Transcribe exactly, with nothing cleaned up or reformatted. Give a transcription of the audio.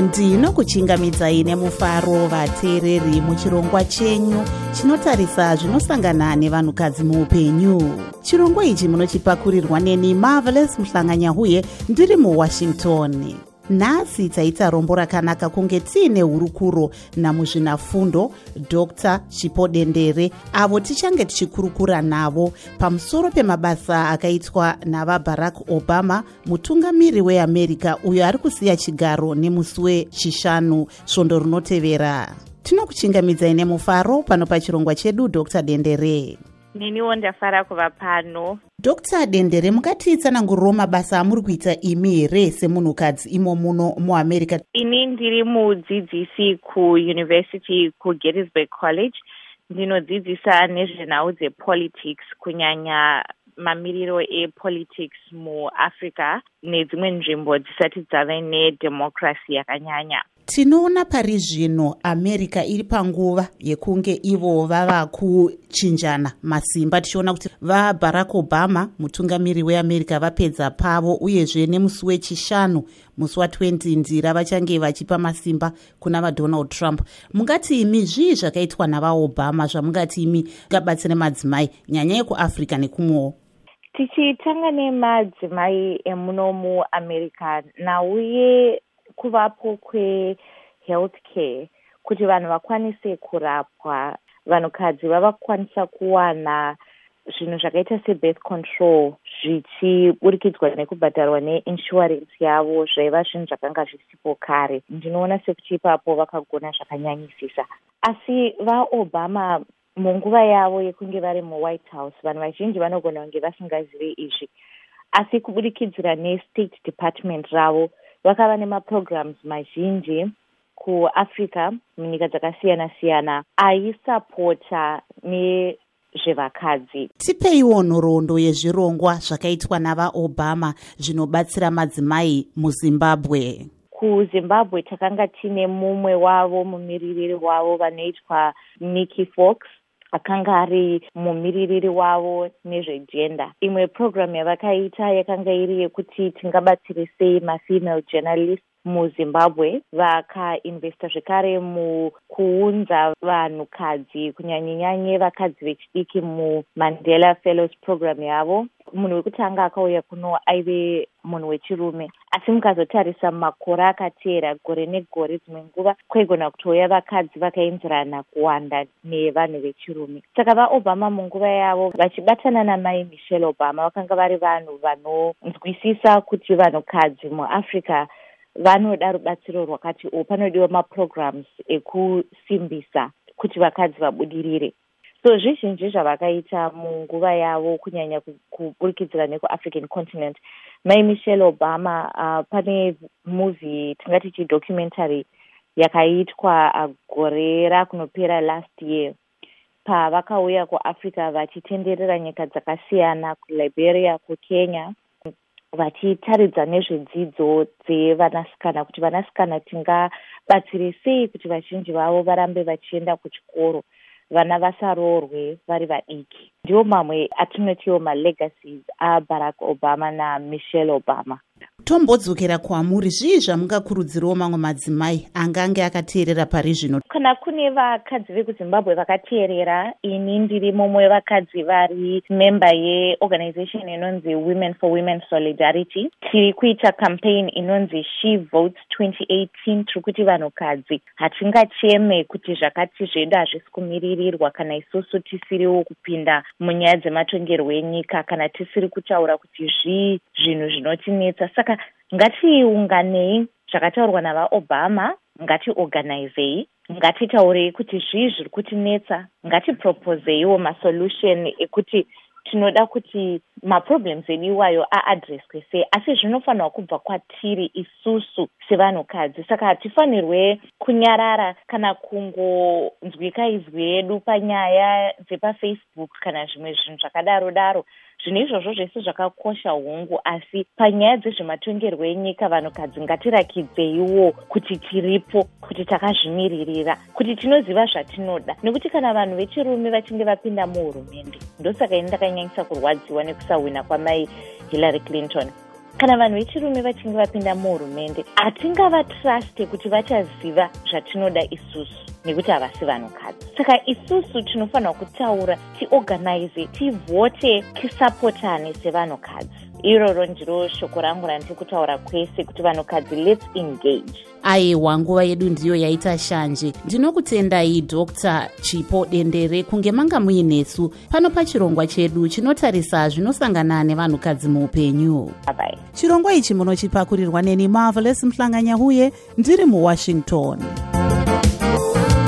ndinokuchingamidzai nemufaro vateereri muchirongwa chenyu chinotarisa zvinosangana nevanhukadzi muupenyu. Chirongwa ichi munochipakurirwa neni Marvelous Muhlanganyahuye ndiri muWashington. Nhasi taita rombo rakanaka kunge tiine hurukuro namuzvinafundo Doctor Chipo Dendere, avo tichange tichikurukura navo pamusoro pemabasa akaitwa navaBarack Obama, mutungamiri weAmerica uyo ari kusiya chigaro nemusi wechishanu svondo rinotevera. Tinokuchingamidzai nemufaro pano pachirongwa chedu Doctor Dendere. Neniwo ndafara kuva pano. Doctor Dendere, mukatitsanangurirawo mabasa amuri kuita imi here semunhukadzi imo muno muAmerica? Ini ndiri mudzidzisi kuUniversity kuGettysburg College. Ndinodzidzisa nezvenhau dzepolitics, kunyanya mamiriro epolitics muAfrica nedzimwe nzvimbo dzisati dzave nedemocracy yakanyanya. Tinoona pari zvino America iri panguva yekunge ivo vava kuchinjana masimba, tichiona kuti vaBarack Obama mutungamiri weAmerica vapedza pavo, uyezve nemusi wechishanu musi wa20 ndira vachange vachipa masimba kuna vaDonald Trump. Mungati imi zvii zvakaitwa navaObama zvamungati imi ngabatsire madzimai nyanya yekuAfrica nekumwewo? Tichitanga nemadzimai emuno muAmerica nauye kuvapo kwehealthcare, kuti vanhu vakwanise kurapwa, vanhukadzi vava kukwanisa kuwana zvinhu zvakaita sebirth control zvichiburikidzwa nekubhadharwa neinsurance yavo, zvaiva zvinhu zvakanga zvisipo kare. Ndinoona sekuti ipapo vakagona zvakanyanyisisa. Asi vaObama munguva yavo yekunge vari muWhite House, vanhu vazhinji vanogona kunge vasingazivi izvi, asi kubudikidzira neState Department ravo vakava nemaprograms mazhinji kuAfrica, munyika dzakasiyana-siyana, aisapota nezvevakadzi. Tipeiwo nhoroondo yezvirongwa zvakaitwa navaObama zvinobatsira madzimai muZimbabwe. KuZimbabwe takanga tine mumwe wavo mumiririri wavo vanoitwa Nikki Fox, akanga ari mumiririri wavo nezvegender. Imwe program yavakaita yakanga iri yekuti tingabatsire sei mafemale journalists muZimbabwe. Vakainvesta zvekare mukuunza vanhukadzi, kunyanyanyanye vakadzi vechidiki muMandela Fellows program yavo. Munhu wekutanga akauya kuno aive munhu wechirume, asi mukazotarisa makore akateera, gore negore, dzimwe nguva kwaigona kutouya vakadzi vakaenzerana kuwanda nevanhu vechirume. Saka vaObama munguva yavo vachibatana namai Michelle Obama vakanga vari vanhu vanonzwisisa kuti vanhukadzi muAfrica vanoda rubatsiro rwakati o, panodiwa maprograms ekusimbisa kuti vakadzi vabudirire. So zvizhinji zvavakaita munguva yavo kunyanya kuburikidzira nekuAfrican continent. Mai Michelle Obama uh, pane movie tingati chidocumentary yakaitwa uh, gore rakunopera last year, pavakauya kuAfrica vachitenderera nyika dzakasiyana, kuLiberia, kuKenya, vachitaridza nezvedzidzo dzevanasikana, kuti vanasikana tingabatsire sei kuti vazhinji vavo varambe vachienda kuchikoro, vana vasaroorwe vari vadiki. Ndiwo mamwe atinotiwo malegacies aBarack Obama naMichelle Obama. Tombodzokera kwamuri, zvii zvamungakurudzirawo mamwe madzimai angange akateerera pari zvino? Kana kune vakadzi vekuZimbabwe vakateerera, ini ndiri mumwe vakadzi vari member yeorganization inonzi Women for Women Solidarity. Tiri kuita campaign inonzi She Votes twenty eighteen. Tiri kuti vanhukadzi hatingacheme kuti zvakati zvedu hazvisi kumiririrwa kana isusu tisiriwo kupinda munyaya dzematongerwo enyika, kana tisiri kutaura kuti zvii zvinhu zvinotinetsa. Saka ngatiunganei zvakataurwa navaObama, ngatiorganizei, ngatitaurei kuti zvii zviri kutinetsa, ngatipropozeiwo masolution ekuti tinoda kuti maproblems edu iwayo aadreswe sei, asi zvinofanirwa kubva kwatiri isusu sevanhukadzi. Saka hatifanirwe kunyarara kana kungonzwika izwi redu panyaya dzepafacebook kana zvimwe zvinhu zvakadaro daro. Zvinhu izvozvo zvese zvakakosha hongu, asi panyaya dzezvematongerwo enyika vanhukadzi ngatirakidzeiwo kuti tiripo, kuti takazvimiririra, kuti tinoziva zvatinoda. Nekuti kana vanhu vechirume vachinge vapinda muhurumende, ndosaka ini ndakanyanyisa kurwadziwa nekusahwina kwamai Hillary Clinton. kana vanhu vechirume vachinge vapinda muhurumende hatingavatraste kuti vachaziva zvatinoda isusu nekuti havasi vanhukadzi. Saka isusu tinofanira kutaura, tiorganize, tivhote, tisapotane sevanhukadzi. Iroro ndiro shoko rangu randiri kutaura kwese kuti vanhukadzi let's engage. Aiwa, nguva yedu ndiyo yaita shanje. Ndinokutendai Doctor Chipo Dendere kunge manga muinesu pano pachirongwa chedu chinotarisa zvinosangana nevanhukadzi muupenyu. Bye. Chirongwa ichi munochipakurirwa neni Marvelous Mhlanganya huye ndiri muWashington.